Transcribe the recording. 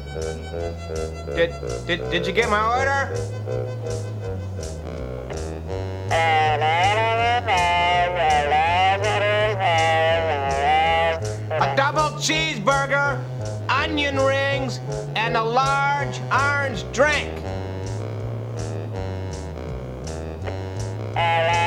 Did you get my order? A double cheeseburger, onion rings, and a large orange drink.